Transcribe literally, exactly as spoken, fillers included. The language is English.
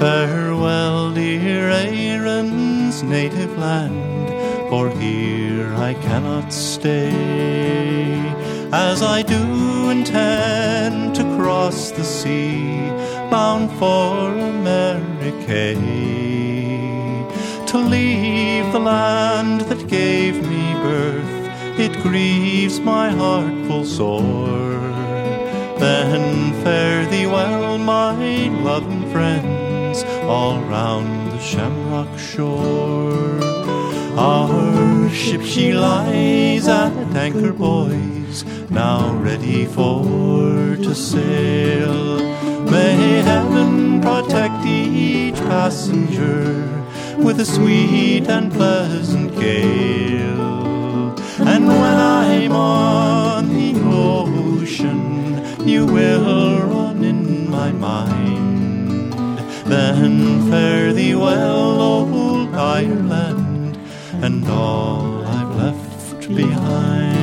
Farewell, dear Erin's native land, for here I cannot stay, as I do intend to cross the sea, bound for America, to leave the land that gave me birth. It grieves my heart full sore. Then fare thee well, my loving friends, all round the Shamrock shore. Our ship she lies at anchor, boys, now ready for to sail. May heaven protect each passenger with a sweet and pleasant gale. And when I'm on the ocean, you will run in my mind. Then fare thee well, old Ireland, and all I've left behind.